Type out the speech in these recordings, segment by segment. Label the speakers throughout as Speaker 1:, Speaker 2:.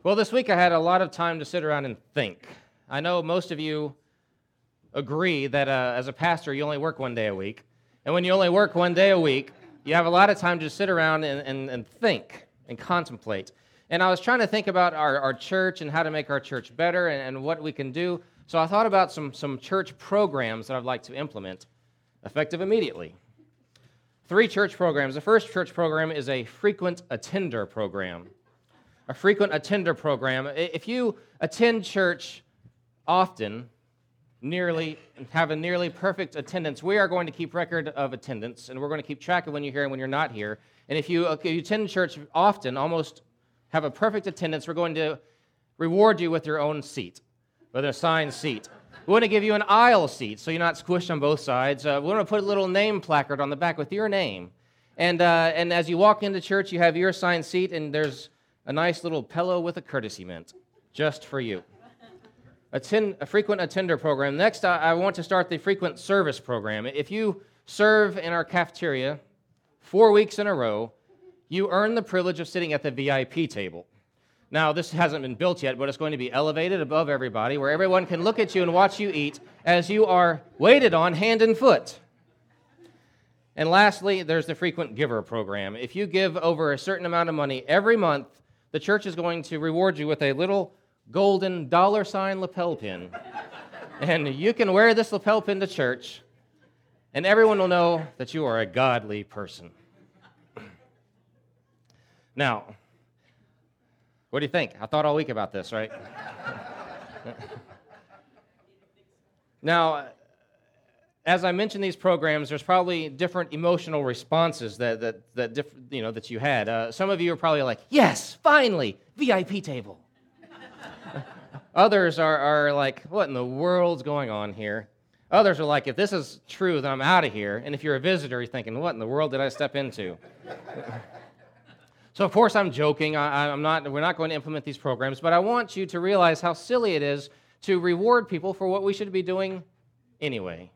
Speaker 1: Well, this week I had a lot of time to sit around and think. I know most of you agree that as a pastor, you only work one day a week. And when you only work one day a week, you have a lot of time to sit around and think and contemplate. And I was trying to think about our church and how to make our church better and what we can do. So I thought about some church programs that I'd like to implement, effective immediately. 3 church programs. The first church program is a frequent attender program. A frequent attender program. If you attend church often, have a nearly perfect attendance, we are going to keep record of attendance, and we're going to keep track of when you're here and when you're not here. And if you attend church often, almost have a perfect attendance, we're going to reward you with your own seat, with an assigned seat. We want to give you an aisle seat so you're not squished on both sides. We want to put a little name placard on the back with your name. And as you walk into church, you have your assigned seat, and there's a nice little pillow with a courtesy mint, just for you. A frequent attender program. Next, I want to start the frequent service program. If you serve in our cafeteria 4 weeks in a row, you earn the privilege of sitting at the VIP table. Now, this hasn't been built yet, but it's going to be elevated above everybody, where everyone can look at you and watch you eat as you are waited on hand and foot. And lastly, there's the frequent giver program. If you give over a certain amount of money every month, the church is going to reward you with a little golden $ lapel pin. And you can wear this lapel pin to church, and everyone will know that you are a godly person. Now, what do you think? I thought all week about this, right? Now, as I mentioned these programs, there's probably different emotional responses that you had. Some of you are probably like, yes, finally, VIP table. Others are like, what in the world's going on here? Others are like, if this is true, then I'm out of here. And if you're a visitor, you're thinking, what in the world did I step into? So, of course, I'm joking. We're not going to implement these programs, but I want you to realize how silly it is to reward people for what we should be doing anyway.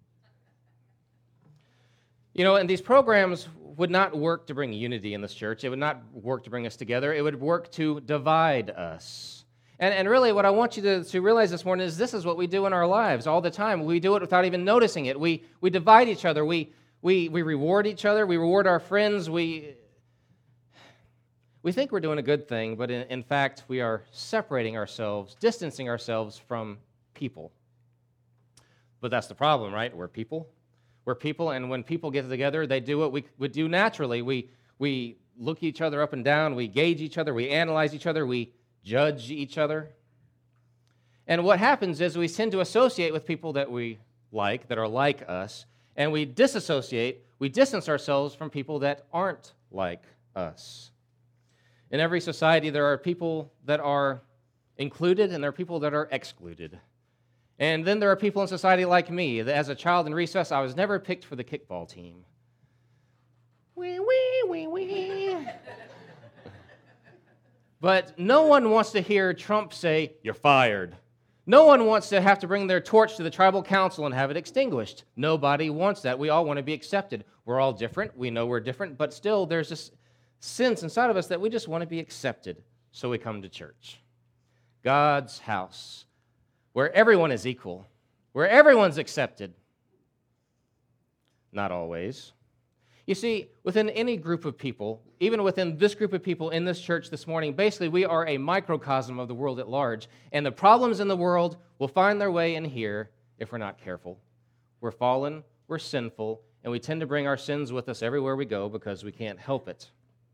Speaker 1: You know, and these programs would not work to bring unity in this church. It would not work to bring us together. It would work to divide us. And really what I want you to realize this morning is this is what we do in our lives all the time. We do it without even noticing it. We divide each other. We reward each other. We reward our friends. We think we're doing a good thing, but in fact, we are separating ourselves, distancing ourselves from people. But that's the problem, right? We're people. We're people, and when people get together, they do what we do naturally. We look each other up and down. We gauge each other. We analyze each other. We judge each other. And what happens is we tend to associate with people that we like, that are like us, and we distance ourselves from people that aren't like us. In every society, there are people that are included, and there are people that are excluded. And then there are people in society like me. As a child in recess, I was never picked for the kickball team. Wee, wee, wee, wee. But no one wants to hear Trump say, "You're fired." No one wants to have to bring their torch to the tribal council and have it extinguished. Nobody wants that. We all want to be accepted. We're all different. We know we're different, but still there's this sense inside of us that we just want to be accepted, so we come to church. God's house, where everyone is equal, where everyone's accepted. Not always. You see, within any group of people, even within this group of people in this church this morning, basically we are a microcosm of the world at large, and the problems in the world will find their way in here if we're not careful. We're fallen, we're sinful, and we tend to bring our sins with us everywhere we go because we can't help it.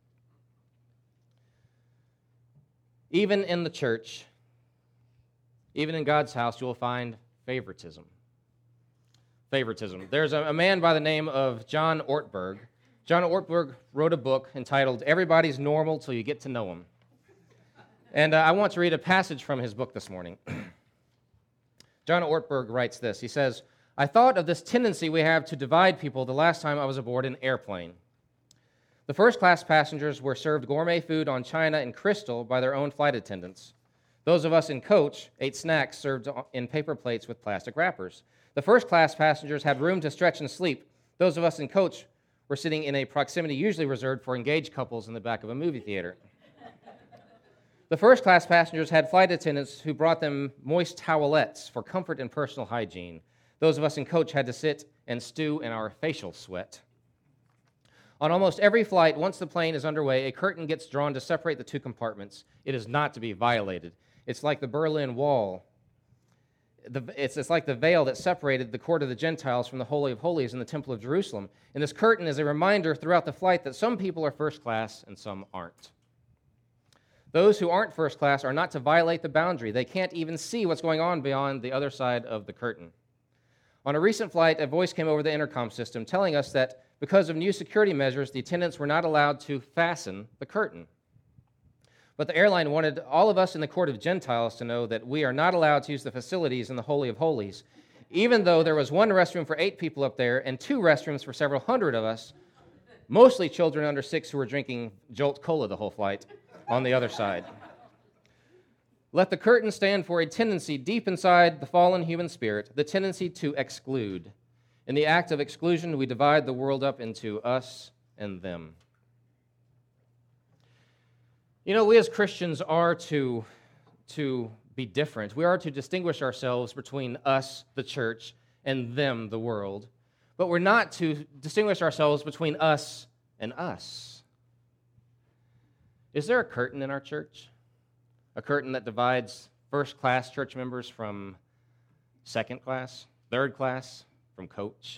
Speaker 1: Even in the church, even in God's house, you will find favoritism. Favoritism. There's a man by the name of John Ortberg. John Ortberg wrote a book entitled Everybody's Normal Till You Get to Know Him. And I want to read a passage from his book this morning. John Ortberg writes this. He says, "I thought of this tendency we have to divide people the last time I was aboard an airplane. The first-class passengers were served gourmet food on china and crystal by their own flight attendants. Those of us in coach ate snacks served in paper plates with plastic wrappers. The first-class passengers had room to stretch and sleep. Those of us in coach were sitting in a proximity usually reserved for engaged couples in the back of a movie theater. The first-class passengers had flight attendants who brought them moist towelettes for comfort and personal hygiene. Those of us in coach had to sit and stew in our facial sweat. On almost every flight, once the plane is underway, a curtain gets drawn to separate the two compartments. It is not to be violated. It's like the Berlin Wall. It's like the veil that separated the court of the Gentiles from the Holy of Holies in the Temple of Jerusalem. And this curtain is a reminder throughout the flight that some people are first class and some aren't. Those who aren't first class are not to violate the boundary. They can't even see what's going on beyond the other side of the curtain. On a recent flight, a voice came over the intercom system telling us that because of new security measures, the attendants were not allowed to fasten the curtain. But the airline wanted all of us in the court of Gentiles to know that we are not allowed to use the facilities in the Holy of Holies, even though there was one restroom for 8 people up there and 2 restrooms for several hundred of us, mostly children under 6 who were drinking Jolt Cola the whole flight, on the other side. Let the curtain stand for a tendency deep inside the fallen human spirit, the tendency to exclude. In the act of exclusion, we divide the world up into us and them. You know, we as Christians are to be different. We are to distinguish ourselves between us, the church, and them, the world. But we're not to distinguish ourselves between us and us. Is there a curtain in our church? A curtain that divides first-class church members from second class, third class, from coach?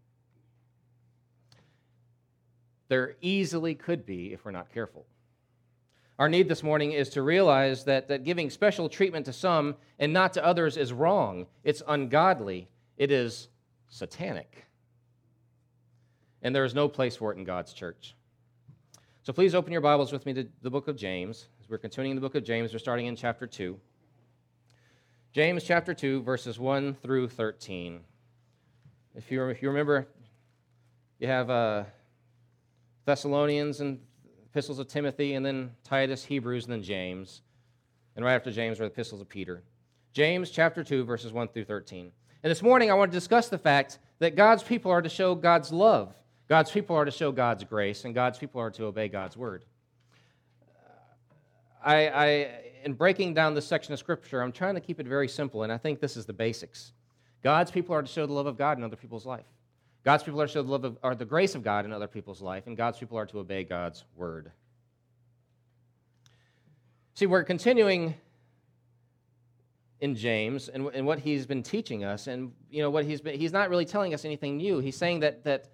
Speaker 1: There easily could be if we're not careful. Our need this morning is to realize that giving special treatment to some and not to others is wrong. It's ungodly. It is satanic. And there is no place for it in God's church. So please open your Bibles with me to the book of James. As we're continuing the book of James, we're starting in chapter 2. James chapter 2, verses 1 through 13. If you remember, you have Thessalonians and epistles of Timothy, and then Titus, Hebrews, and then James. And right after James are the epistles of Peter. James chapter 2, verses 1 through 13. And this morning I want to discuss the fact that God's people are to show God's love. God's people are to show God's grace, and God's people are to obey God's word. In breaking down this section of Scripture, I'm trying to keep it very simple, and I think this is the basics. God's people are to show the love of God in other people's life. God's people are to show the grace of God in other people's life, and God's people are to obey God's word. See, we're continuing in James and what he's been teaching us, and you know what he's not really telling us anything new. He's saying that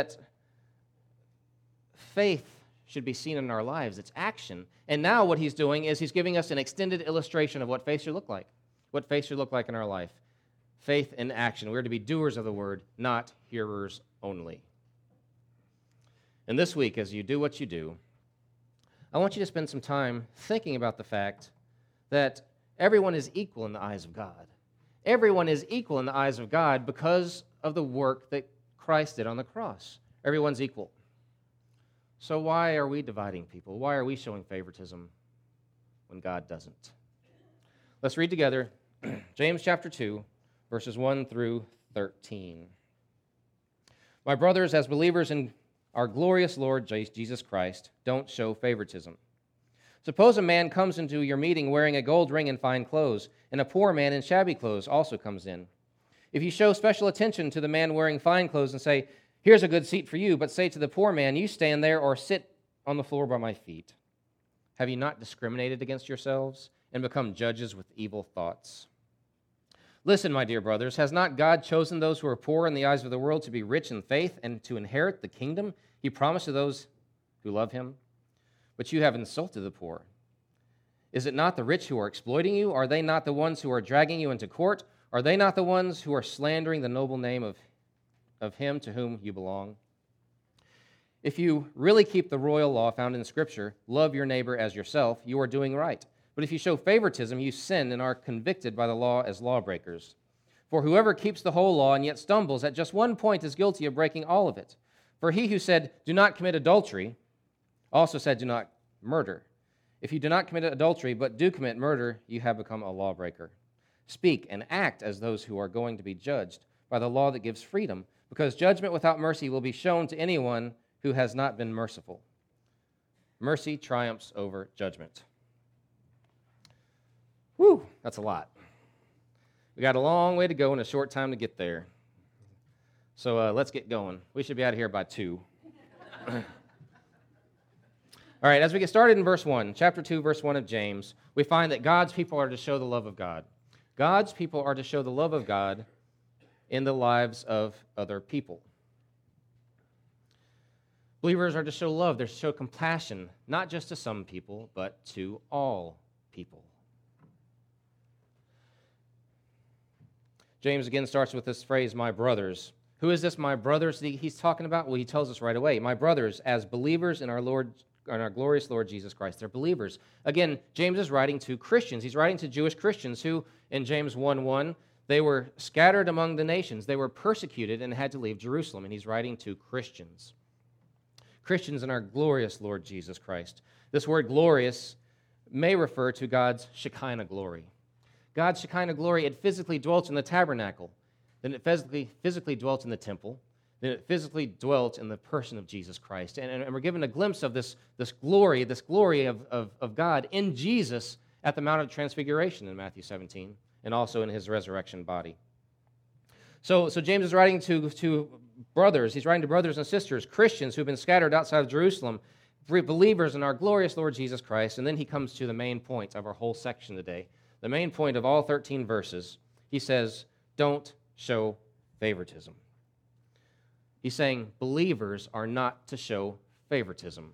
Speaker 1: faith should be seen in our lives. It's action. And now what he's doing is he's giving us an extended illustration of what faith should look like. What faith should look like in our life. Faith in action. We're to be doers of the word, not hearers only. And this week, as you do what you do, I want you to spend some time thinking about the fact that everyone is equal in the eyes of God. Everyone is equal in the eyes of God because of the work that Christ did on the cross. Everyone's equal. So why are we dividing people? Why are we showing favoritism when God doesn't? Let's read together James chapter 2, verses 1 through 13. My brothers, as believers in our glorious Lord Jesus Christ, don't show favoritism. Suppose a man comes into your meeting wearing a gold ring and fine clothes, and a poor man in shabby clothes also comes in. If you show special attention to the man wearing fine clothes and say, "Here's a good seat for you," but say to the poor man, "You stand there or sit on the floor by my feet," have you not discriminated against yourselves and become judges with evil thoughts? Listen, my dear brothers, has not God chosen those who are poor in the eyes of the world to be rich in faith and to inherit the kingdom he promised to those who love him? But you have insulted the poor. Is it not the rich who are exploiting you? Are they not the ones who are dragging you into court? Are they not the ones who are slandering the noble name of him to whom you belong? If you really keep the royal law found in Scripture, love your neighbor as yourself, you are doing right. But if you show favoritism, you sin and are convicted by the law as lawbreakers. For whoever keeps the whole law and yet stumbles at just one point is guilty of breaking all of it. For he who said, "Do not commit adultery," also said, "Do not murder." If you do not commit adultery but do commit murder, you have become a lawbreaker. Speak and act as those who are going to be judged by the law that gives freedom, because judgment without mercy will be shown to anyone who has not been merciful. Mercy triumphs over judgment. That's a lot. We got a long way to go and a short time to get there. So let's get going. We should be out of here by 2. All right, as we get started in verse 1, chapter 2, verse 1 of James, we find that God's people are to show the love of God. God's people are to show the love of God in the lives of other people. Believers are to show love. They're to show compassion, not just to some people, but to all people. James again starts with this phrase, my brothers. Who is this, my brothers, that he's talking about? Well, he tells us right away. My brothers, as believers in our glorious Lord Jesus Christ. They're believers. Again, James is writing to Christians. He's writing to Jewish Christians who, in James 1:1, they were scattered among the nations. They were persecuted and had to leave Jerusalem. And he's writing to Christians. Christians in our glorious Lord Jesus Christ. This word glorious may refer to God's Shekinah glory. God's Shekinah glory, it physically dwelt in the tabernacle. Then it physically dwelt in the temple. Then it physically dwelt in the person of Jesus Christ. And we're given a glimpse of this glory of God in Jesus at the Mount of Transfiguration in Matthew 17, and also in his resurrection body. So James is writing to brothers. He's writing to brothers and sisters, Christians who've been scattered outside of Jerusalem, believers in our glorious Lord Jesus Christ. And then he comes to the main point of our whole section today. The main point of all 13 verses. He says, don't show favoritism. He's saying believers are not to show favoritism.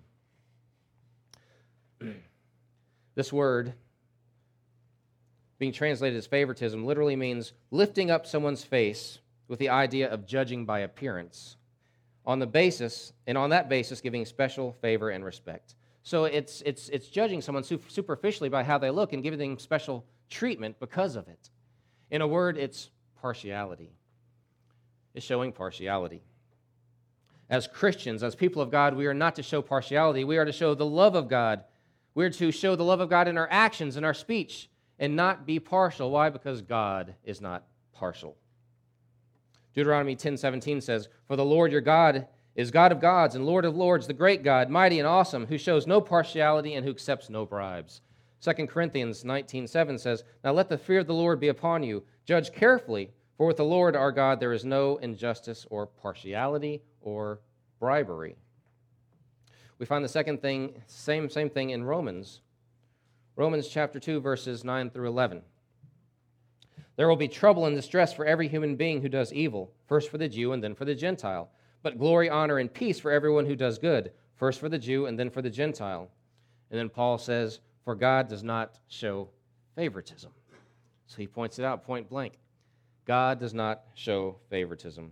Speaker 1: This word, being translated as favoritism, literally means lifting up someone's face with the idea of judging by appearance, on that basis giving special favor and respect. So it's judging someone superficially by how they look and giving them special treatment because of it. In a word, it's partiality. It's showing partiality. As Christians, as people of God, we are not to show partiality. We are to show the love of God. We are to show the love of God in our actions, in our speech, and not be partial. Why? Because God is not partial. Deuteronomy 10:17 says, "For the Lord your God is God of gods and Lord of lords, the great God, mighty and awesome, who shows no partiality and who accepts no bribes." 2 Corinthians 19:7 says, "Now let the fear of the Lord be upon you. Judge carefully, for with the Lord our God there is no injustice or partiality or bribery." We find the second thing, same thing in Romans. Romans chapter 2, verses 9 through 11. "There will be trouble and distress for every human being who does evil, first for the Jew and then for the Gentile. But glory, honor, and peace for everyone who does good, first for the Jew and then for the Gentile." And then Paul says, "For God does not show favoritism." So he points it out point blank. God does not show favoritism.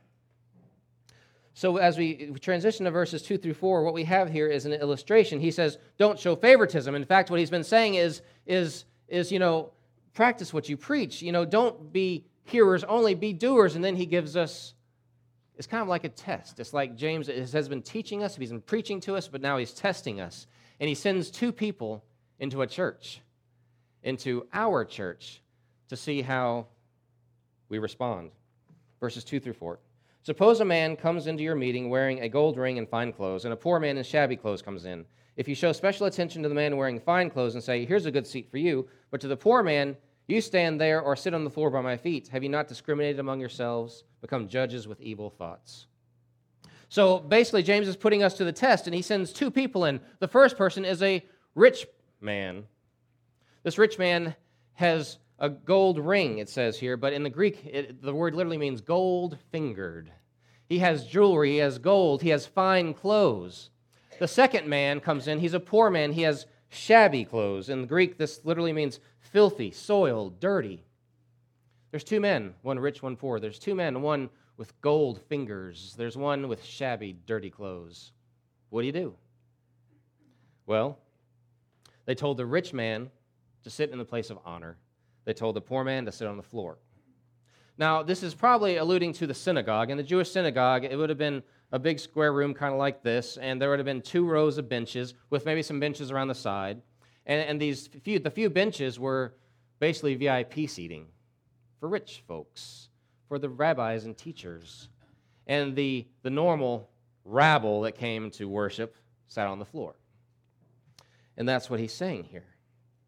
Speaker 1: So as we transition to verses 2 through 4, what we have here is an illustration. He says, don't show favoritism. In fact, what he's been saying is practice what you preach. Don't be hearers only, be doers. And then he gives us, it's kind of like a test. It's like James has been teaching us, he's been preaching to us, but now he's testing us. And he sends 2 people into a church, into our church, to see how we respond. Verses 2 through 4. "Suppose a man comes into your meeting wearing a gold ring and fine clothes, and a poor man in shabby clothes comes in. If you show special attention to the man wearing fine clothes and say, 'Here's a good seat for you,' but to the poor man, 'You stand there or sit on the floor by my feet,' have you not discriminated among yourselves, become judges with evil thoughts?" So basically, James is putting us to the test, and he sends 2 people in. The first person is a rich man. This rich man has a gold ring, it says here, but in the Greek, the word literally means gold-fingered. He has jewelry, he has gold, he has fine clothes. The second man comes in, he's a poor man, he has shabby clothes. In the Greek, this literally means filthy, soiled, dirty. There's 2 men, one rich, one poor. There's 2 men, one with gold fingers. There's one with shabby, dirty clothes. What do you do? Well, they told the rich man to sit in the place of honor. They told the poor man to sit on the floor. Now, this is probably alluding to the synagogue. In the Jewish synagogue, it would have been a big square room kind of like this, and there would have been 2 rows of benches with maybe some benches around the side. And the few benches were basically VIP seating for rich folks, for the rabbis and teachers. And the normal rabble that came to worship sat on the floor. And that's what he's saying here.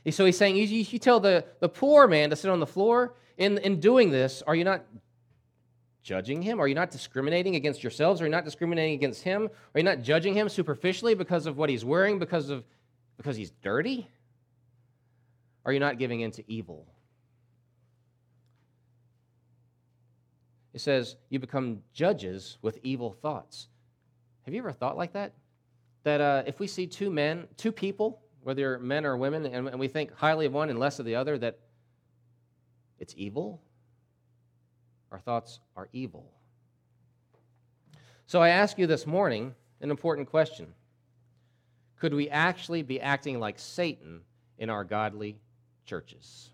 Speaker 1: So he's saying, you tell the poor man to sit on the floor. In doing this, are you not judging him? Are you not discriminating against yourselves? Are you not discriminating against him? Are you not judging him superficially because of what he's wearing, because he's dirty? Are you not giving in to evil? It says, you become judges with evil thoughts. Have you ever thought like that? That if we see two people, whether you're men or women, and we think highly of one and less of the other, that it's evil? Our thoughts are evil. So I ask you this morning an important question. Could we actually be acting like Satan in our godly churches?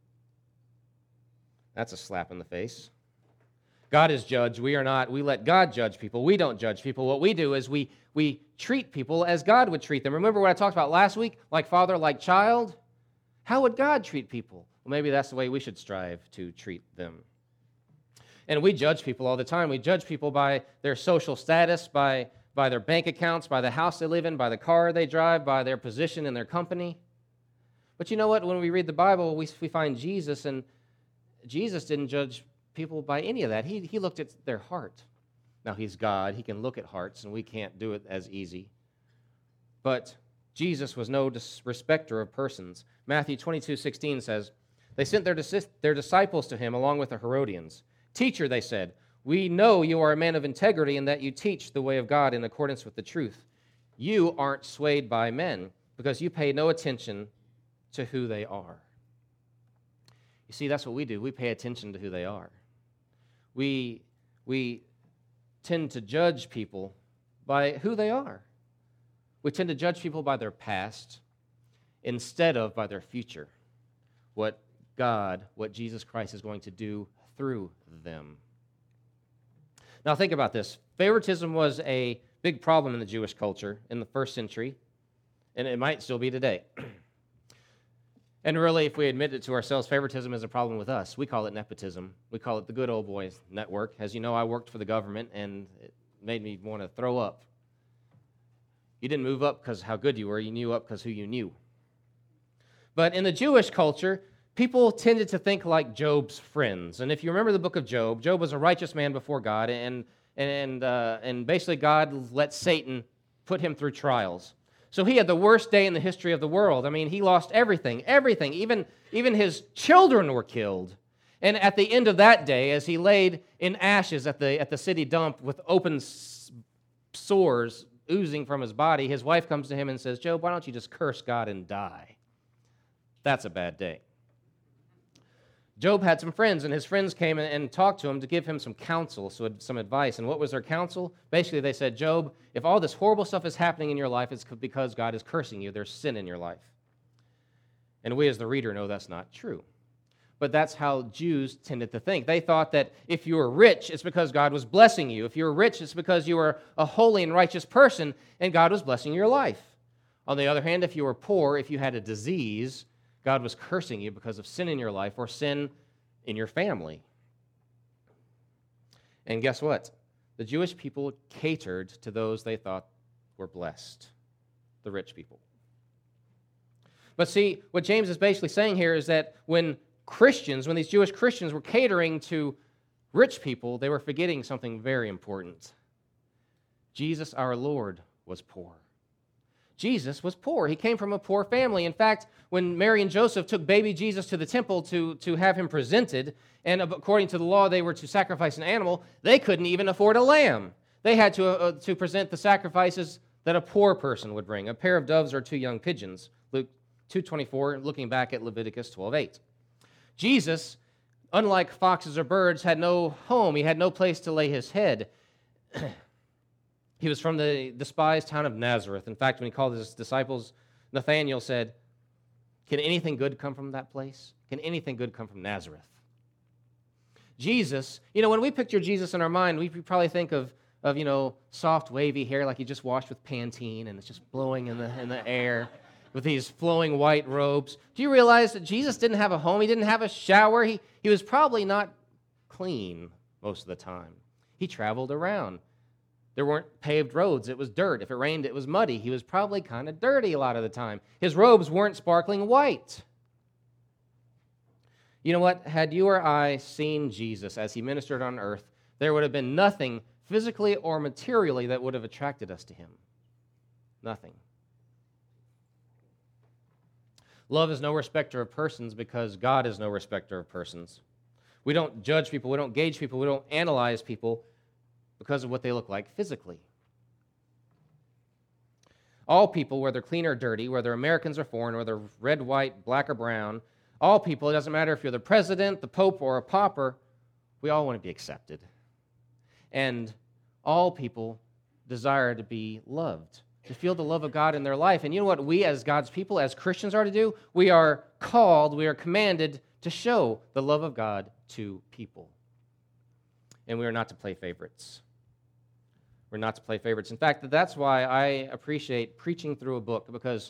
Speaker 1: That's a slap in the face. God is judge. We are not. We let God judge people. We don't judge people. What we do is we treat people as God would treat them. Remember what I talked about last week? Like father, like child? How would God treat people? Well, maybe that's the way we should strive to treat them. And we judge people all the time. We judge people by their social status, by their bank accounts, by the house they live in, by the car they drive, by their position in their company. But you know what? When we read the Bible, we find Jesus, and Jesus didn't judge people by any of that. He looked at their heart. Now, he's God. He can look at hearts, and we can't do it as easy. But Jesus was no respecter of persons. Matthew 22:16 says, they sent their disciples to him along with the Herodians. Teacher, they said, we know you are a man of integrity and that you teach the way of God in accordance with the truth. You aren't swayed by men because you pay no attention to who they are. You see, that's what we do. We pay attention to who they are. We tend to judge people by who they are. We tend to judge people by their past instead of by their future. What Jesus Christ is going to do through them. Now think about this. Favoritism was a big problem in the Jewish culture in the first century, and it might still be today. And really, if we admit it to ourselves, favoritism is a problem with us. We call it nepotism. We call it the good old boys network. As you know, I worked for the government, and it made me want to throw up. You didn't move up because how good you were. You knew up because who you knew. But in the Jewish culture, people tended to think like Job's friends. And if you remember the book of Job, Job was a righteous man before God, and basically God let Satan put him through trials. So he had the worst day in the history of the world. I mean, he lost everything. Even his children were killed. And at the end of that day, as he laid in ashes at the city dump with open sores oozing from his body, his wife comes to him and says, Job, why don't you just curse God and die? That's a bad day. Job had some friends, and his friends came and talked to him to give him some counsel, some advice. And what was their counsel? Basically, they said, Job, if all this horrible stuff is happening in your life, it's because God is cursing you. There's sin in your life. And we as the reader know that's not true. But that's how Jews tended to think. They thought that if you were rich, it's because God was blessing you. If you were rich, it's because you were a holy and righteous person, and God was blessing your life. On the other hand, if you were poor, if you had a disease, God was cursing you because of sin in your life or sin in your family. And guess what? The Jewish people catered to those they thought were blessed, the rich people. But see, what James is basically saying here is that when these Jewish Christians were catering to rich people, they were forgetting something very important. Jesus, our Lord, was poor. Jesus was poor. He came from a poor family. In fact, when Mary and Joseph took baby Jesus to the temple to have him presented, and according to the law they were to sacrifice an animal, they couldn't even afford a lamb. They had to present the sacrifices that a poor person would bring, a pair of doves or 2 young pigeons. Luke 2:24, looking back at Leviticus 12:8. Jesus, unlike foxes or birds, had no home. He had no place to lay his head. He was from the despised town of Nazareth. In fact, when he called his disciples, Nathanael said, can anything good come from that place? Can anything good come from Nazareth? Jesus, when we picture Jesus in our mind, we probably think of soft, wavy hair like he just washed with Pantene and it's just blowing in the air with these flowing white robes. Do you realize that Jesus didn't have a home? He didn't have a shower. He was probably not clean most of the time. He traveled around. There weren't paved roads. It was dirt. If it rained, it was muddy. He was probably kind of dirty a lot of the time. His robes weren't sparkling white. You know what? Had you or I seen Jesus as he ministered on earth, there would have been nothing physically or materially that would have attracted us to him. Nothing. Love is no respecter of persons because God is no respecter of persons. We don't judge people, we don't gauge people, we don't analyze people because of what they look like physically. All people, whether clean or dirty, whether Americans or foreign, whether red, white, black, or brown, all people, it doesn't matter if you're the president, the pope, or a pauper, we all want to be accepted. And all people desire to be loved, to feel the love of God in their life. And you know what we as God's people, as Christians, are to do? We are called, we are commanded to show the love of God to people. And we are not to play favorites. We're not to play favorites. In fact, that's why I appreciate preaching through a book, because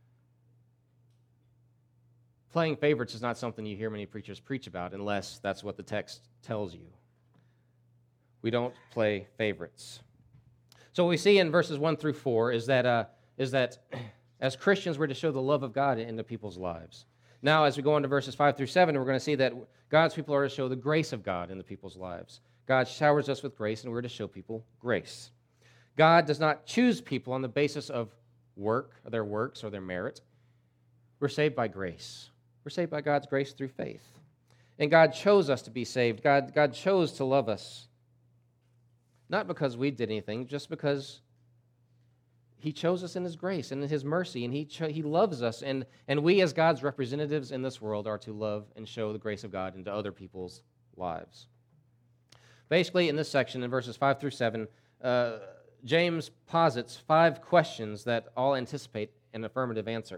Speaker 1: playing favorites is not something you hear many preachers preach about unless that's what the text tells you. We don't play favorites. So what we see in verses 1 through 4 is that as Christians, we're to show the love of God into people's lives. Now, as we go into verses 5 through 7, we're going to see that God's people are to show the grace of God into people's lives. God showers us with grace, and we're to show people grace. God does not choose people on the basis of their works, or their merit. We're saved by grace. We're saved by God's grace through faith. And God chose us to be saved. God chose to love us. Not because we did anything, just because he chose us in his grace and in his mercy, and he loves us. And we as God's representatives in this world are to love and show the grace of God into other people's lives. Basically, in this section, in verses 5 through 7, James posits 5 questions that all anticipate an affirmative answer.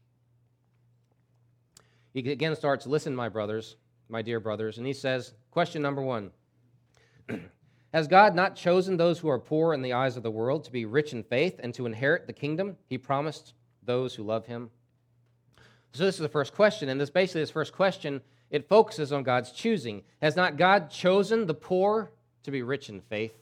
Speaker 1: He again starts, "Listen, my brothers, my dear brothers," and he says, question number 1, "Has God not chosen those who are poor in the eyes of the world to be rich in faith and to inherit the kingdom he promised those who love him?" So this is the first question, and this first question, it focuses on God's choosing. Has not God chosen the poor to be rich in faith?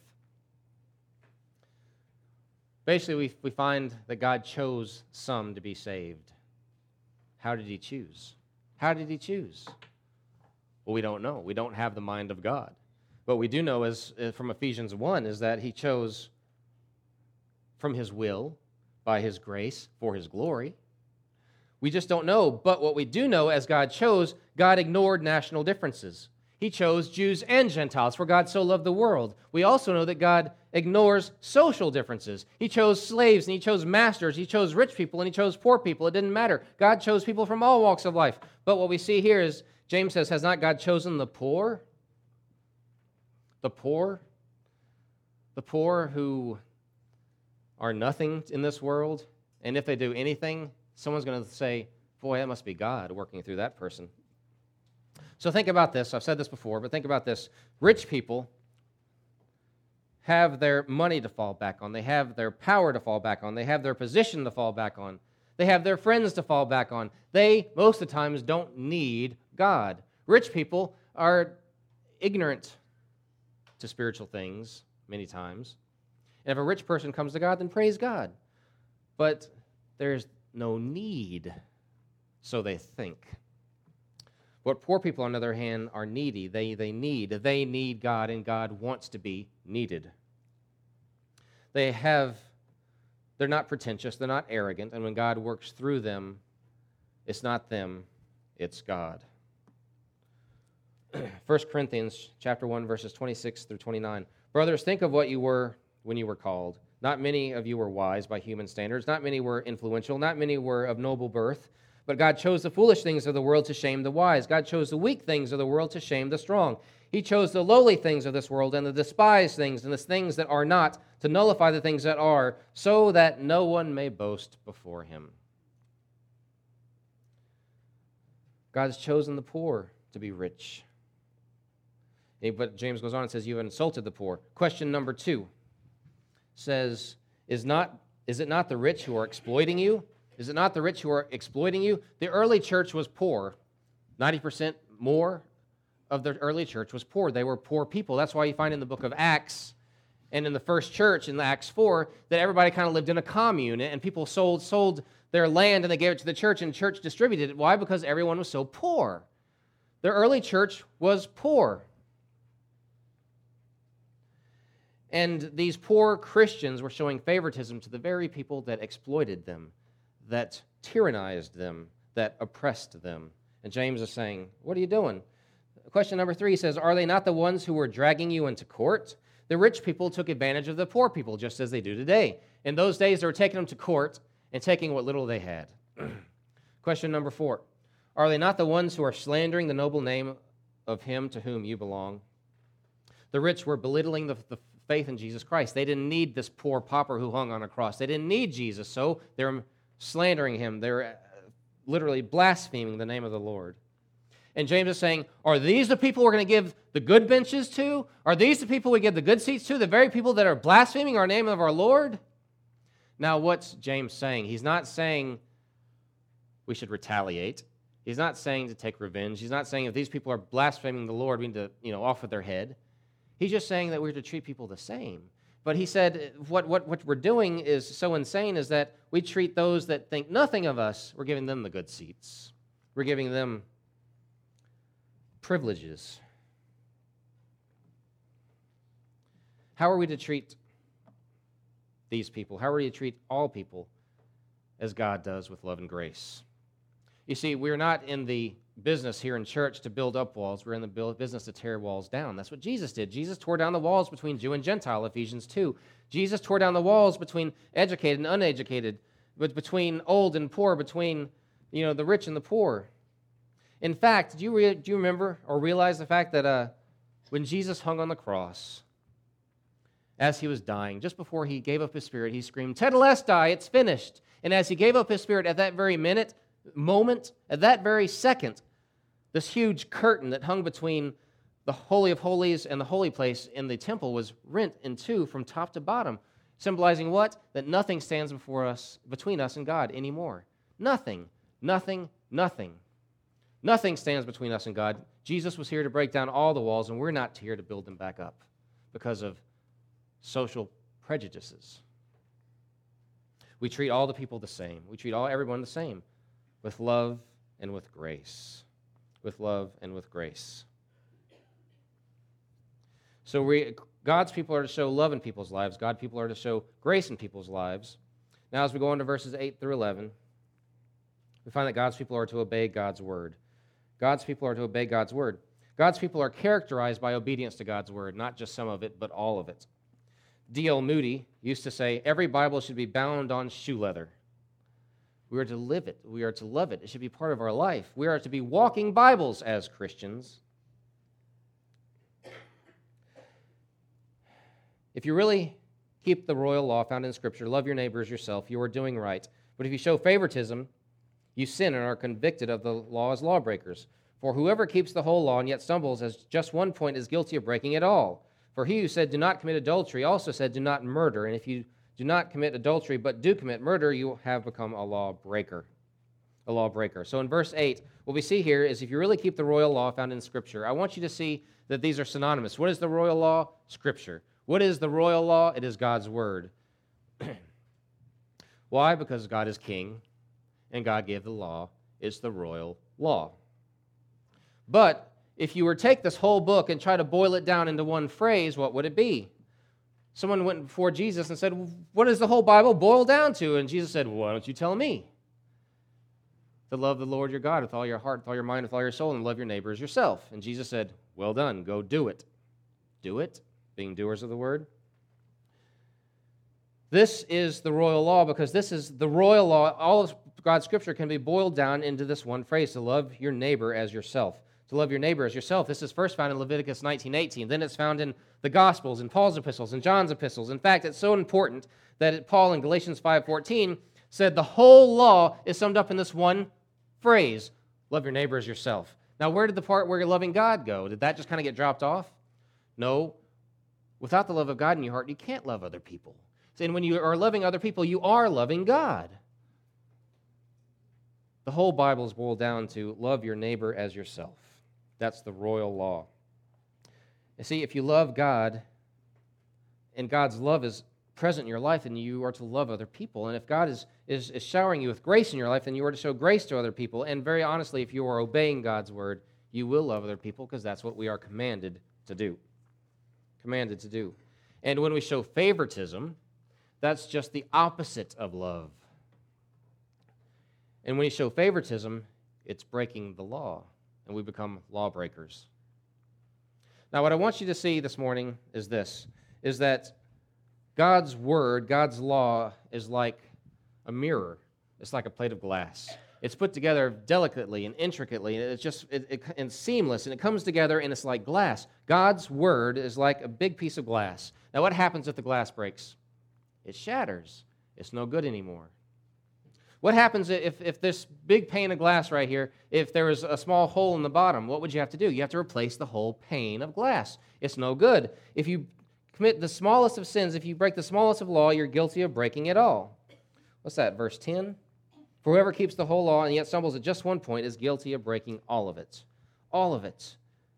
Speaker 1: Basically, we find that God chose some to be saved. How did he choose? How did he choose? Well, we don't know. We don't have the mind of God. What we do know is from Ephesians 1 is that he chose from his will, by his grace, for his glory. We just don't know. But what we do know, as God chose, God ignored national differences. He chose Jews and Gentiles, for God so loved the world. We also know that God ignores social differences. He chose slaves and he chose masters. He chose rich people and he chose poor people. It didn't matter. God chose people from all walks of life. But what we see here is, James says, has not God chosen the poor? The poor? The poor who are nothing in this world. And if they do anything, someone's going to say, boy, that must be God working through that person. So think about this. I've said this before, but think about this. Rich people have their money to fall back on. They have their power to fall back on. They have their position to fall back on. They have their friends to fall back on. They, most of the times, don't need God. Rich people are ignorant to spiritual things many times. And if a rich person comes to God, then praise God. But there's no need, so they think. But poor people, on the other hand, are needy. They need God, and God wants to be needed. They're not pretentious, they're not arrogant, and when God works through them, it's not them, it's God. 1 Corinthians chapter 1, verses 26 through 29. Brothers, think of what you were when you were called. Not many of you were wise by human standards. Not many were influential. Not many were of noble birth. But God chose the foolish things of the world to shame the wise. God chose the weak things of the world to shame the strong. He chose the lowly things of this world and the despised things and the things that are not to nullify the things that are, so that no one may boast before him. God's chosen the poor to be rich. But James goes on and says, you have insulted the poor. Question number 2 says, is it not the rich who are exploiting you? Is it not the rich who are exploiting you? The early church was poor. 90% more of the early church was poor. They were poor people. That's why you find in the book of Acts and in the first church in Acts 4 that everybody kind of lived in a commune, and people sold their land and they gave it to the church, and the church distributed it. Why? Because everyone was so poor. The early church was poor. And these poor Christians were showing favoritism to the very people that exploited them, that tyrannized them, that oppressed them. And James is saying, what are you doing? Question number 3 says, are they not the ones who were dragging you into court? The rich people took advantage of the poor people, just as they do today. In those days, they were taking them to court and taking what little they had. Question number 4, are they not the ones who are slandering the noble name of him to whom you belong? The rich were belittling the faith in Jesus Christ. They didn't need this poor pauper who hung on a cross. They didn't need Jesus, so they're slandering him. They're literally blaspheming the name of the Lord. And James is saying, are these the people we're going to give the good benches to? Are these the people we give the good seats to? The very people that are blaspheming our name of our Lord? Now, what's James saying? He's not saying we should retaliate. He's not saying to take revenge. He's not saying if these people are blaspheming the Lord, we need to, off with their head. He's just saying that we're to treat people the same. But he said what we're doing is so insane is that we treat those that think nothing of us, we're giving them the good seats. We're giving them privileges. How are we to treat these people? How are we to treat all people as God does with love and grace? You see, we're not in the business here in church to build up walls. We're in the business to tear walls down. That's what Jesus did. Jesus tore down the walls between Jew and Gentile, Ephesians 2. Jesus tore down the walls between educated and uneducated, but between old and poor, between the rich and the poor. In fact, do you remember or realize the fact that when Jesus hung on the cross, as he was dying, just before he gave up his spirit, he screamed, "Tetelestai, it's finished." And as he gave up his spirit at that very moment, at that very second, this huge curtain that hung between the Holy of Holies and the holy place in the temple was rent in two from top to bottom, symbolizing what? That nothing stands between us and God anymore. Nothing. Nothing stands between us and God. Jesus was here to break down all the walls, and we're not here to build them back up because of social prejudices. We treat all the people the same. We treat everyone the same, with love and with grace. With love and with grace. So God's people are to show love in people's lives. God's people are to show grace in people's lives. Now, as we go on to verses 8 through 11, we find that God's people are to obey God's word. God's people are to obey God's word. God's people are characterized by obedience to God's word, not just some of it, but all of it. D.L. Moody used to say, every Bible should be bound on shoe leather. We are to live it. We are to love it. It should be part of our life. We are to be walking Bibles as Christians. If you really keep the royal law found in Scripture, love your neighbor as yourself, you are doing right. But if you show favoritism, you sin and are convicted of the law as lawbreakers. For whoever keeps the whole law and yet stumbles at just one point is guilty of breaking it all. For he who said, do not commit adultery, also said, do not murder. And if you do not commit adultery, but do commit murder, you have become a lawbreaker. A lawbreaker. So in verse 8, what we see here is if you really keep the royal law found in Scripture, I want you to see that these are synonymous. What is the royal law? Scripture. What is the royal law? It is God's word. Why? Because God is king, and God gave the law. It's the royal law. But if you were to take this whole book and try to boil it down into one phrase, what would it be? Someone went before Jesus and said, what does the whole Bible boil down to? And Jesus said, why don't you tell me? To love the Lord your God with all your heart, with all your mind, with all your soul, and love your neighbor as yourself. And Jesus said, well done, go do it. Do it, being doers of the word. This is the royal law because this is the royal law. All of God's Scripture can be boiled down into this one phrase, to love your neighbor as yourself. To love your neighbor as yourself. This is first found in Leviticus 19:18. Then it's found in the Gospels, in Paul's epistles, in John's epistles. In fact, it's so important that Paul in Galatians 5:14 said the whole law is summed up in this one phrase, love your neighbor as yourself. Now, where did the part where you're loving God go? Did that just kind of get dropped off? No. Without the love of God in your heart, you can't love other people. And when you are loving other people, you are loving God. The whole Bible is boiled down to love your neighbor as yourself. That's the royal law. You see, if you love God and God's love is present in your life, then you are to love other people. And if God is showering you with grace in your life, then you are to show grace to other people. And very honestly, if you are obeying God's word, You will love other people because that's what we are commanded to do. Commanded to do. And when we show favoritism, that's just the opposite of love. And when you show favoritism, it's breaking the law, and we become lawbreakers. Now, what I want you to see this morning is this, is that God's word, God's law, is like a mirror. It's like a plate of glass. It's put together delicately and intricately, and it's just and seamless, and it comes together, and it's like glass. God's word is like a big piece of glass. Now, what happens if the glass breaks? It shatters. It's no good anymore. What happens if this big pane of glass right here, if there was a small hole in the bottom, what would you have to do? You have to replace the whole pane of glass. It's no good. If you commit the smallest of sins, if you break the smallest of law, you're guilty of breaking it all. What's that, verse 10? For whoever keeps the whole law and yet stumbles at just one point is guilty of breaking all of it. All of it.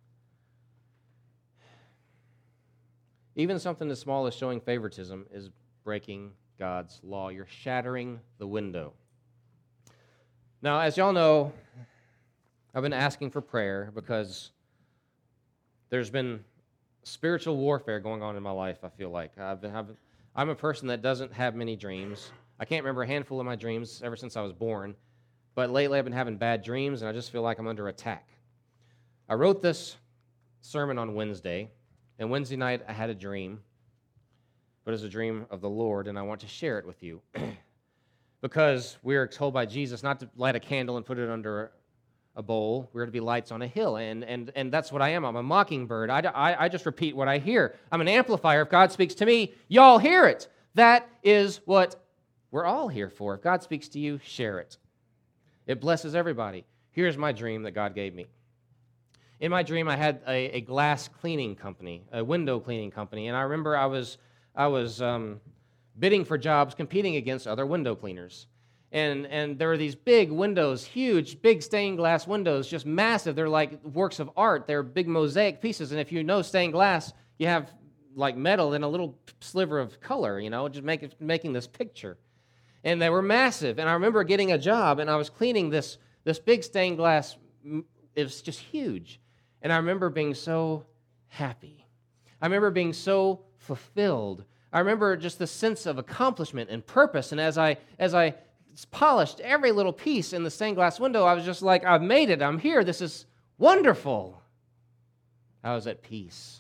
Speaker 1: Even something as small as showing favoritism is breaking God's law. You're shattering the window. Now, as y'all know, I've been asking for prayer because there's been spiritual warfare going on in my life, I feel like. I'm a person that doesn't have many dreams. I can't remember a handful of my dreams ever since I was born, but lately I've been having bad dreams, and I just feel like I'm under attack. I wrote this sermon on Wednesday, and Wednesday night I had a dream, but it was a dream of the Lord, and I want to share it with you. Because we are told by Jesus not to light a candle and put it under a bowl. We're to be lights on a hill, and that's what I am. I'm a mockingbird. I just repeat what I hear. I'm an amplifier. If God speaks to me, y'all hear it. That is what we're all here for. If God speaks to you, share it. It blesses everybody. Here's my dream that God gave me. In my dream, I had a glass cleaning company, a window cleaning company, and I remember I was bidding for jobs, competing against other window cleaners. And there were these big windows, huge, big stained glass windows, just massive. They're like works of art. They're big mosaic pieces. And if you know stained glass, you have like metal and a little sliver of color, just making this picture. And they were massive. And I remember getting a job, and I was cleaning this big stained glass. It was just huge. And I remember being so happy. I remember being so fulfilled. I remember just the sense of accomplishment and purpose. And as I polished every little piece in the stained glass window, I was just like, I've made it. I'm here. This is wonderful. I was at peace.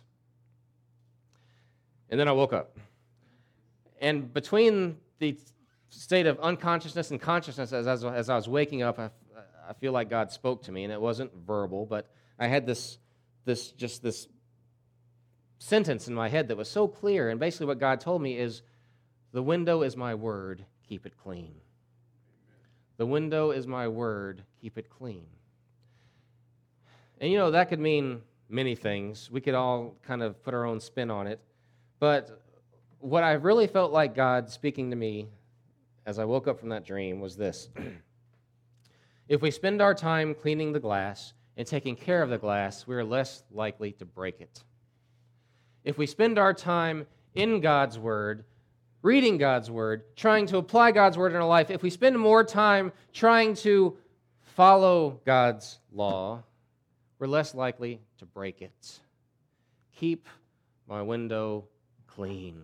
Speaker 1: And then I woke up. And between the state of unconsciousness and consciousness as I was waking up, I feel like God spoke to me, and it wasn't verbal, but I had this sentence in my head that was so clear, and basically what God told me is, the window is my word, keep it clean. The window is my word, keep it clean. And that could mean many things. We could all kind of put our own spin on it, but what I really felt like God speaking to me as I woke up from that dream was this. If we spend our time cleaning the glass and taking care of the glass, we are less likely to break it. If we spend our time in God's Word, reading God's Word, trying to apply God's Word in our life, if we spend more time trying to follow God's law, we're less likely to break it. Keep my window clean.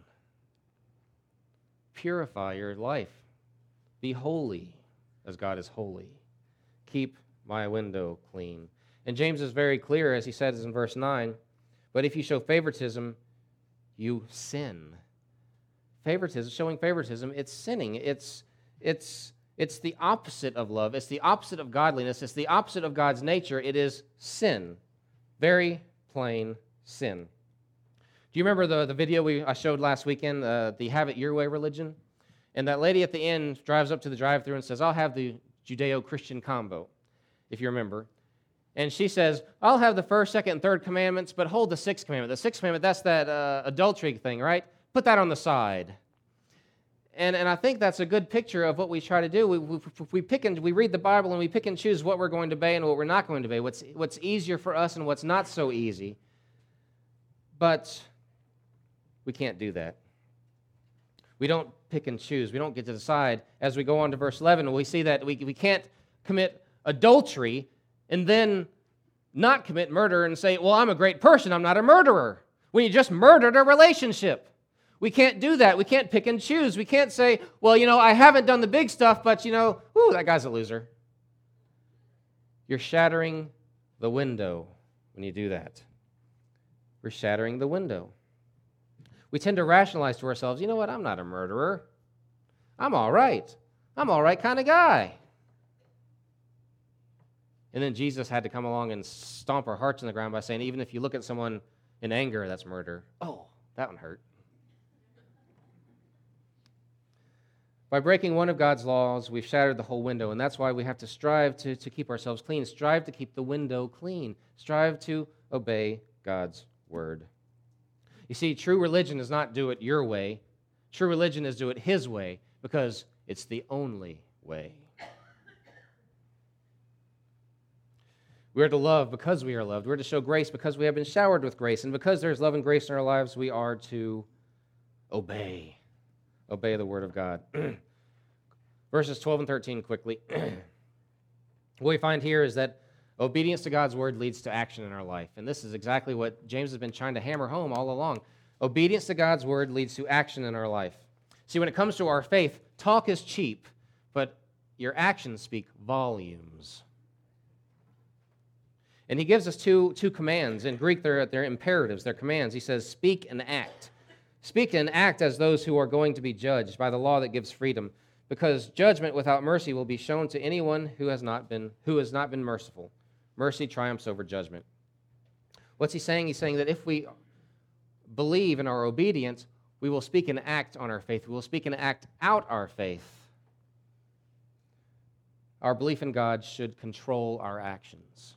Speaker 1: Purify your life. Be holy as God is holy. Keep my window clean. And James is very clear, as he says in verse 9, but if you show favoritism, you sin. Showing favoritism, it's sinning. It's the opposite of love. It's the opposite of godliness. It's the opposite of God's nature. It is sin. Very plain sin. Do you remember the video I showed last weekend, the Have It Your Way religion? And that lady at the end drives up to the drive-thru and says, I'll have the Judeo-Christian combo, if you remember. And she says, I'll have the first, second, and third commandments, but hold the sixth commandment. The sixth commandment, that's that adultery thing, right? Put that on the side. And I think that's a good picture of what we try to do. We read the Bible and we pick and choose what we're going to obey and what we're not going to obey, what's easier for us and what's not so easy. But we can't do that. We don't pick and choose. We don't get to decide. As we go on to verse 11, we see that we can't commit adultery and then not commit murder and say, well, I'm a great person, I'm not a murderer, when you just murdered a relationship. We can't do that. We can't pick and choose. We can't say, well, I haven't done the big stuff, but, that guy's a loser. You're shattering the window when you do that. We're shattering the window. We tend to rationalize to ourselves, you know what, I'm not a murderer. I'm all right. I'm all right kind of guy. And then Jesus had to come along and stomp our hearts in the ground by saying, even if you look at someone in anger, that's murder. Oh, that one hurt. By breaking one of God's laws, we've shattered the whole window, and that's why we have to strive to keep ourselves clean. Strive to keep the window clean. Strive to obey God's word. You see, true religion is not do it your way. True religion is do it His way, because it's the only way. We are to love because we are loved. We're to show grace because we have been showered with grace. And because there's love and grace in our lives, we are to obey. Obey the word of God. Verses 12 and 13 quickly. What we find here is that obedience to God's word leads to action in our life. And this is exactly what James has been trying to hammer home all along. Obedience to God's word leads to action in our life. See, when it comes to our faith, talk is cheap, but your actions speak volumes. And he gives us two commands. In Greek, they're imperatives, they're commands. He says, speak and act. Speak and act as those who are going to be judged by the law that gives freedom, because judgment without mercy will be shown to anyone who has not been merciful. Mercy triumphs over judgment. What's he saying? He's saying that if we believe in our obedience, we will speak and act on our faith. We will speak and act out our faith. Our belief in God should control our actions.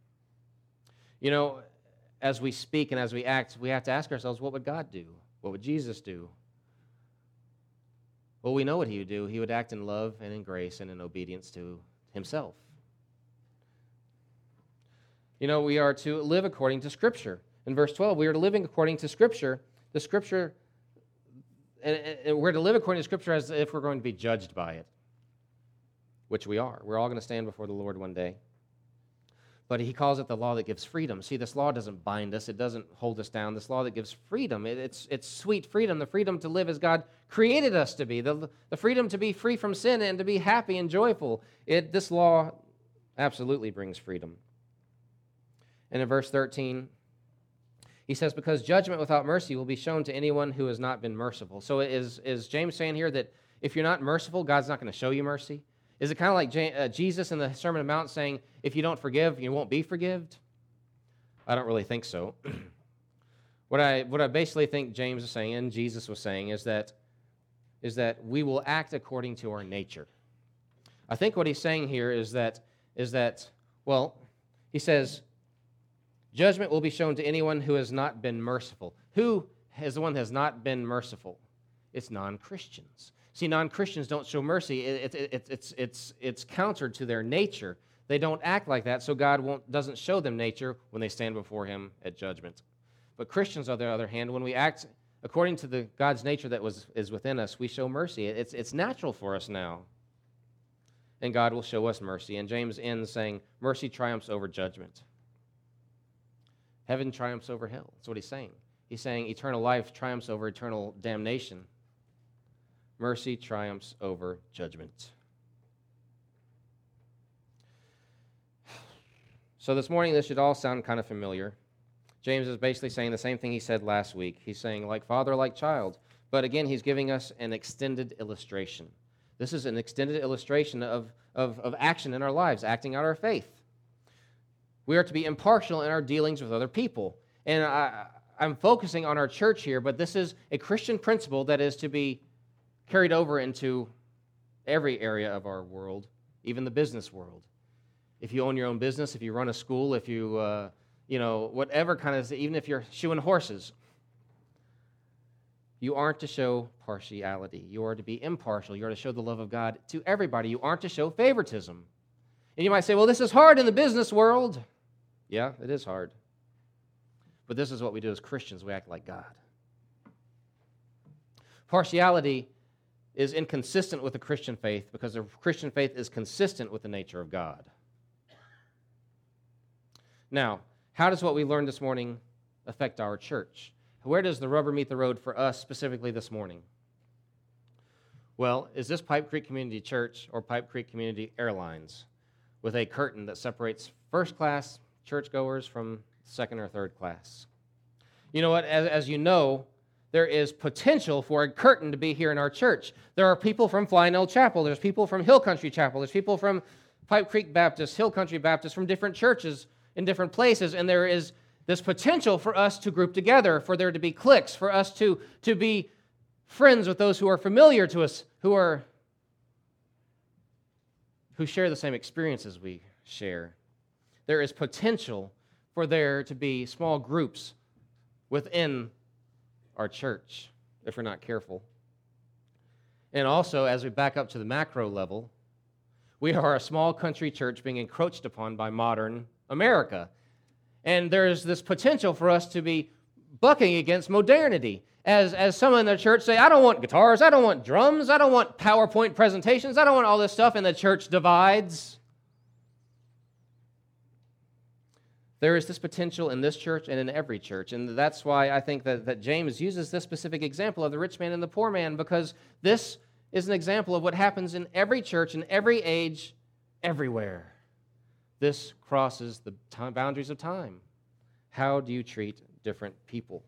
Speaker 1: As we speak and as we act, we have to ask ourselves, what would God do? What would Jesus do? Well, we know what he would do. He would act in love and in grace and in obedience to himself. We are to live according to Scripture. In verse 12, we are living according to Scripture. The Scripture, and we're to live according to Scripture as if we're going to be judged by it, which we are. We're all going to stand before the Lord one day. But he calls it the law that gives freedom. See, this law doesn't bind us. It doesn't hold us down. This law that gives freedom, it's sweet freedom, the freedom to live as God created us to be, the freedom to be free from sin and to be happy and joyful. This law absolutely brings freedom. And in verse 13, he says, because judgment without mercy will be shown to anyone who has not been merciful. So is James saying here that if you're not merciful, God's not going to show you mercy? Is it kind of like Jesus in the Sermon on the Mount saying, if you don't forgive, you won't be forgiven? I don't really think so. What I basically think James is saying, and Jesus was saying, is that we will act according to our nature. I think what he's saying here is that he says, judgment will be shown to anyone who has not been merciful. Who is the one that has not been merciful? It's non-Christians. See, non-Christians don't show mercy. It's counter to their nature. They don't act like that, so God doesn't show them nature when they stand before him at judgment. But Christians, on the other hand, when we act according to God's nature that is within us, we show mercy. It's natural for us now. And God will show us mercy. And James ends saying, mercy triumphs over judgment. Heaven triumphs over hell. That's what he's saying. He's saying eternal life triumphs over eternal damnation. Mercy triumphs over judgment. So this morning, this should all sound kind of familiar. James is basically saying the same thing he said last week. He's saying, like father, like child. But again, he's giving us an extended illustration. This is an extended illustration of action in our lives, acting out our faith. We are to be impartial in our dealings with other people. And I'm focusing on our church here, but this is a Christian principle that is to be carried over into every area of our world, even the business world. If you own your own business, if you run a school, if you, whatever kind of, even if you're shoeing horses, you aren't to show partiality. You are to be impartial. You are to show the love of God to everybody. You aren't to show favoritism. And you might say, well, this is hard in the business world. Yeah, it is hard. But this is what we do as Christians. We act like God. Partiality is inconsistent with the Christian faith because the Christian faith is consistent with the nature of God. Now, how does what we learned this morning affect our church? Where does the rubber meet the road for us specifically this morning? Well, is this Pipe Creek Community Church or Pipe Creek Community Airlines with a curtain that separates first-class churchgoers from second or third class? You know what? As you know, there is potential for a curtain to be here in our church. There are people from Flying L Chapel. There's people from Hill Country Chapel. There's people from Pipe Creek Baptist, Hill Country Baptist, from different churches in different places, and there is this potential for us to group together, for there to be cliques, for us to be friends with those who are familiar to us, who share the same experiences we share. There is potential for there to be small groups within our church, if we're not careful. And also, as we back up to the macro level, we are a small country church being encroached upon by modern America. And there's this potential for us to be bucking against modernity. As some in the church say, I don't want guitars, I don't want drums, I don't want PowerPoint presentations, I don't want all this stuff, and the church divides. There is this potential in this church and in every church, and that's why I think that James uses this specific example of the rich man and the poor man, because this is an example of what happens in every church, in every age, everywhere. This crosses the boundaries of time. How do you treat different people?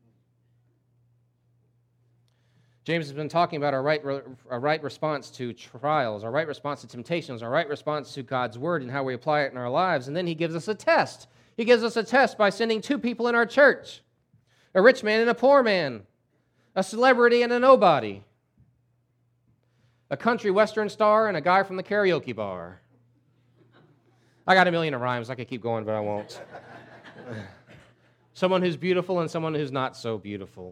Speaker 1: James has been talking about our right response to trials, our right response to temptations, our right response to God's word and how we apply it in our lives, and then he gives us a test. He gives us a test by sending two people in our church, a rich man and a poor man, a celebrity and a nobody, a country western star and a guy from the karaoke bar. I got a million of rhymes. I could keep going, but I won't. Someone who's beautiful and someone who's not so beautiful.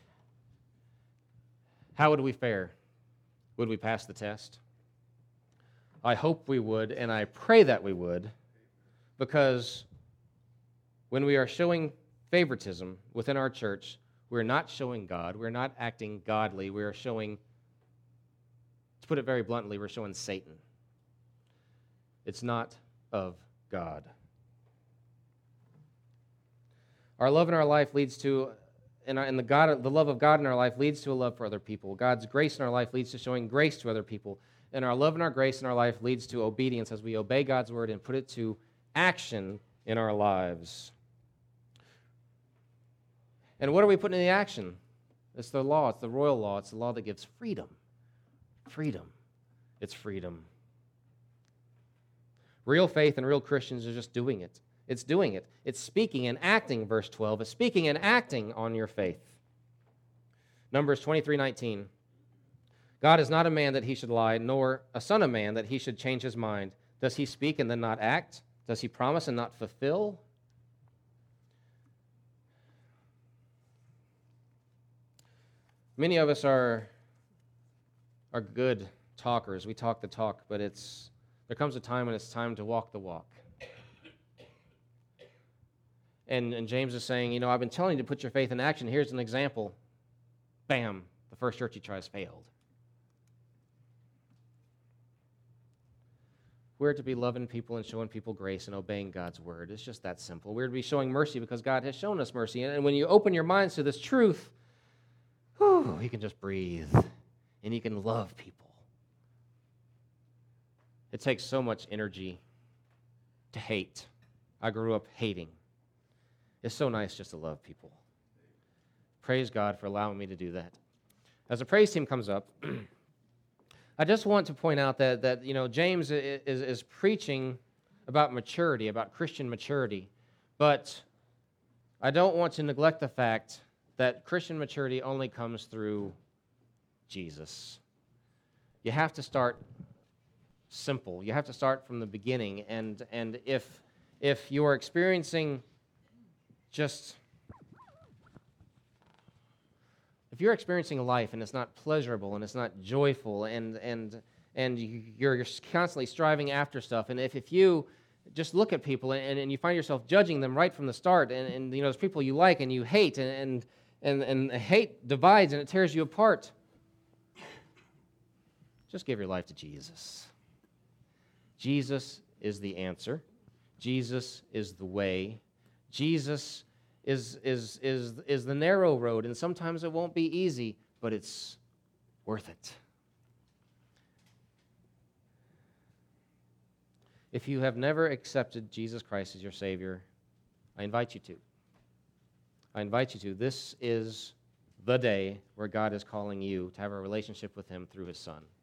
Speaker 1: How would we fare? Would we pass the test? I hope we would, and I pray that we would, because when we are showing favoritism within our church, we're not showing God, we're not acting godly, we're showing, to put it very bluntly, we're showing Satan. It's not of God. Our love in our life leads to, the love of God in our life leads to a love for other people. God's grace in our life leads to showing grace to other people. And our love and our grace in our life leads to obedience as we obey God's word and put it to action in our lives. And what are we putting into action? It's the law. It's the royal law. It's the law that gives freedom. Freedom. It's freedom. Real faith and real Christians are just doing it. It's doing it. It's speaking and acting, verse 12. It's speaking and acting on your faith. Numbers 23:19. God is not a man that he should lie, nor a son of man that he should change his mind. Does he speak and then not act? Does he promise and not fulfill? Many of us are good talkers. We talk the talk, but there comes a time when it's time to walk the walk. And James is saying, I've been telling you to put your faith in action. Here's an example. Bam, the first church he tries failed. We're to be loving people and showing people grace and obeying God's word. It's just that simple. We're to be showing mercy because God has shown us mercy. And when you open your minds to this truth, you can just breathe and you can love people. It takes so much energy to hate. I grew up hating. It's so nice just to love people. Praise God for allowing me to do that. As the praise team comes up, I just want to point out that James is preaching about maturity, about Christian maturity, but I don't want to neglect the fact that Christian maturity only comes through Jesus. You have to start simple. You have to start from the beginning, and if you are experiencing if you're experiencing life and it's not pleasurable and it's not joyful and you're constantly striving after stuff, and if you just look at people and you find yourself judging them right from the start, and there's people you like and you hate, and hate divides and it tears you apart, just give your life to Jesus. Jesus is the answer. Jesus is the way. Jesus is the narrow road, and sometimes it won't be easy, but it's worth it. If you have never accepted Jesus Christ as your Savior, I invite you to. I invite you to. This is the day where God is calling you to have a relationship with Him through His Son.